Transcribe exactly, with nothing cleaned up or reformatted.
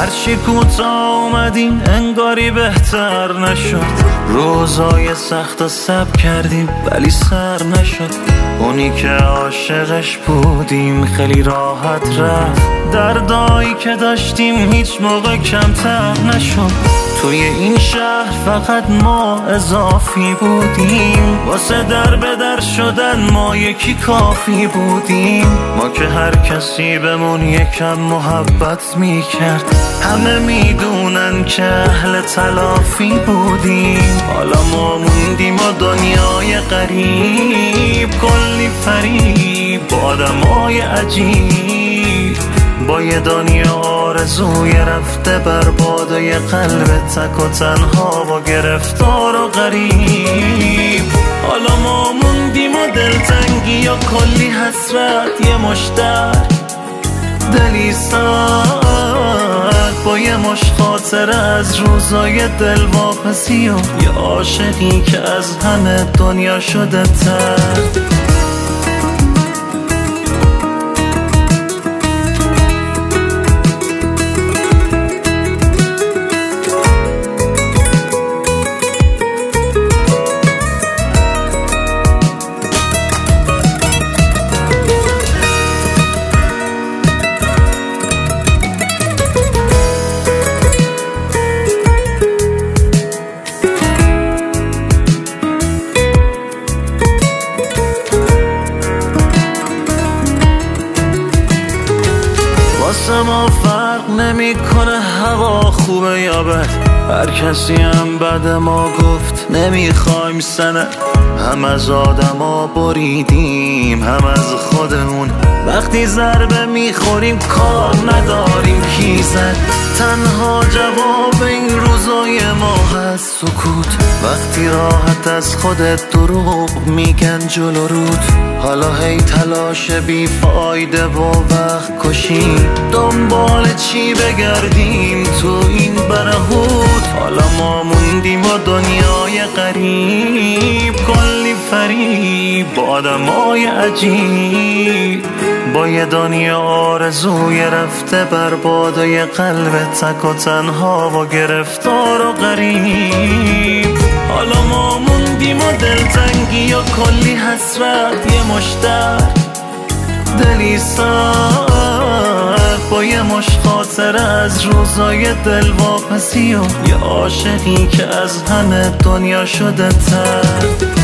هرچی کوتاه اومدیم انگاری بهتر نشد. روزای سخت و سب کردیم ولی سر نشد. اونی که عاشقش بودیم خیلی راحت رفت. دردایی که داشتیم هیچ موقع کمتر نشد. توی این شهر فقط ما اضافی بودیم. واسه در به در شدن ما یکی کافی بودیم. ما که هر کسی بهمون یکم محبت میکرد. همه میدونن که اهل تلافی بودیم. حالا ما موندیم و دنیای غریب، کلی فریب با آدمای عجیب، با یه دنیا آرزوی رفته برباد و یه قلب تک و تنها و گرفتار و غریب. حالا ما موندیم و دلتنگی و کلی حسرت، یه مشتر دلی سرد با یه مش خاطره از روزای دلواپسی و یه عاشقی که از همه دنیا شده تر. واسه ما فرق نمیکنه هوا خوبه یا بد. هر کسی هم بعد ما گفت نمیخوایم سند. هم از آدما بریدیم هم از خودمون. وقتی ضربه میخوریم کار نداریم کی زد. تنها جواب این روزای ما هست سکوت. وقتی راحت از خودت دروغ میگن جلو رود. حالا هی تلاش بی فایده و وقت کشی. دنبال چی بگردیم تو این برهوت. حالا ما موندیم و دنیای غریب، کلی فریب با آدمای عجیب، با یه دنیا آرزوی رفته برباد و یه قلب تک و تنها و گرفتار و غریب. حالا ما موندیم و دلتنگی و کلی حسرت، یه مشتر دلی سرد با یه مش خاطره از روزای دلواپسی و یه عاشقی که از همه دنیا شده تر.